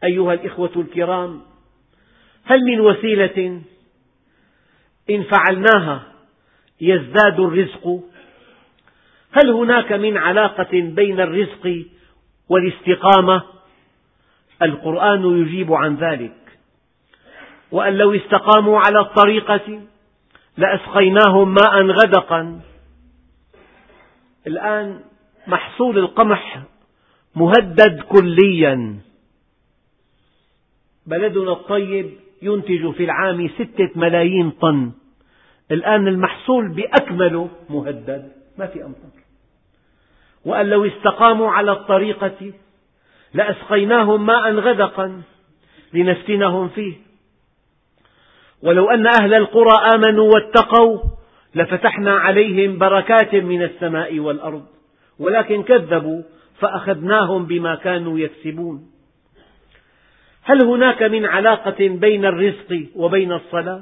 أيها الإخوة الكرام، هل من وسيلة إن فعلناها يزداد الرزق؟ هل هناك من علاقة بين الرزق والاستقامة؟ القرآن يجيب عن ذلك: وأن لو استقاموا على الطريقة لأسقيناهم ماء غدقا. الآن محصول القمح مهدد كليا. بلدنا الطيب ينتج في العام 6 ملايين طن، الآن المحصول بأكمله مهدد، ما في أمطار. وأن لو استقاموا على الطريقة لأسقيناهم ماء غدقا لنفتنهم فيه. ولو أن أهل القرى آمنوا واتقوا لفتحنا عليهم بركات من السماء والأرض، ولكن كذبوا فأخذناهم بما كانوا يكسبون. هل هناك من علاقة بين الرزق وبين الصلاة؟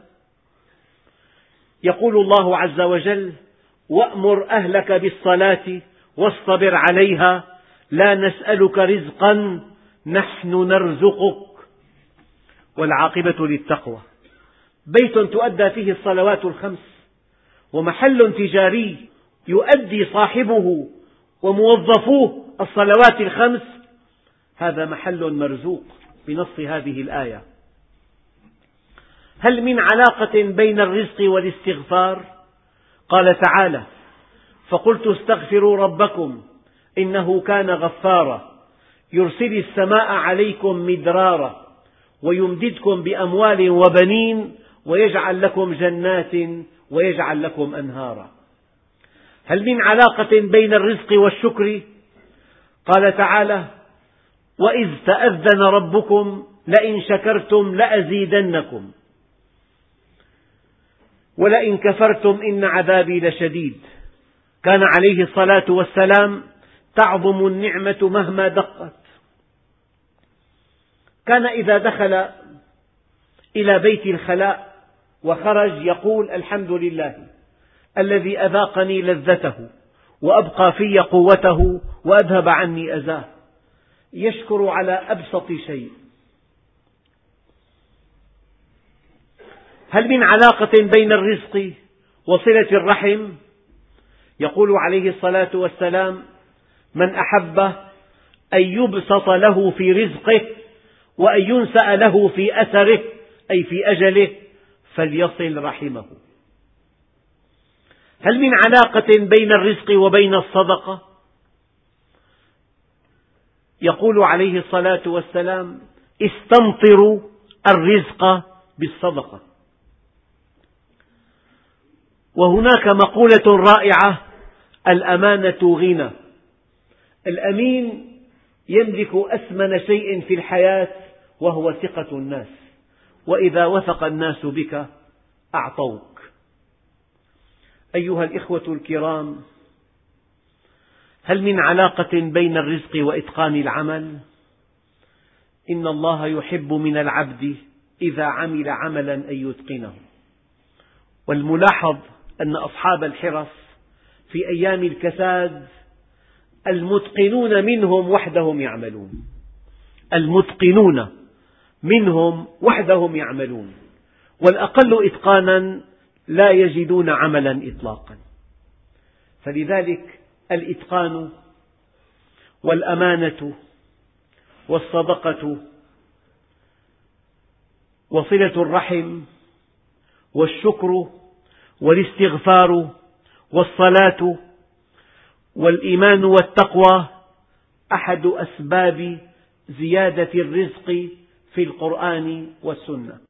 يقول الله عز وجل: وأمر أهلك بالصلاة واصطبر عليها لا نسألك رزقا نحن نرزقك. والعاقبة للتقوى. بيت تؤدى فيه الصلوات الخمس، ومحل تجاري يؤدي صاحبه وموظفوه الصلوات الخمس، هذا محل مرزوق بنص هذه الآية. هل من علاقة بين الرزق والاستغفار؟ قال تعالى: فقلت استغفروا ربكم إنه كان غفارا يرسل السماء عليكم مدرارا ويمددكم بأموال وبنين ويجعل لكم جنات ويجعل لكم أنهارا. هل من علاقة بين الرزق والشكر؟ قال تعالى: وإذ تأذن ربكم لئن شكرتم لأزيدنكم ولئن كفرتم إن عذابي لشديد. كان عليه الصلاة والسلام تعظم النعمة مهما دقت. كان إذا دخل إلى بيت الخلاء وخرج يقول: الحمد لله الذي أذاقني لذته وأبقى في قوته وأذهب عني أذاه. يشكر على أبسط شيء. هل من علاقة بين الرزق وصلة الرحم؟ يقول عليه الصلاة والسلام: من أحب أن يبسط له في رزقه وأن ينسأ له في أثره أي في أجله فليصل رحمه. هل من علاقة بين الرزق وبين الصدقة؟ يقول عليه الصلاة والسلام: استمطروا الرزق بالصدقة. وهناك مقولة رائعة: الأمانة غنى. الأمين يملك أثمن شيء في الحياة وهو ثقة الناس، وإذا وثق الناس بك أعطوك. أيها الإخوة الكرام، هل من علاقة بين الرزق وإتقان العمل؟ إن الله يحب من العبد إذا عمل عملا أن يتقنه. والملاحظ أن أصحاب الحرف في أيام الكساد المتقنون منهم وحدهم يعملون، المتقنون منهم وحدهم يعملون، والأقل إتقانا لا يجدون عملا إطلاقا. فلذلك الإتقان والأمانة والصدقة وصلة الرحم والشكر والاستغفار والصلاة والإيمان والتقوى أحد أسباب زيادة الرزق في القرآن والسنة.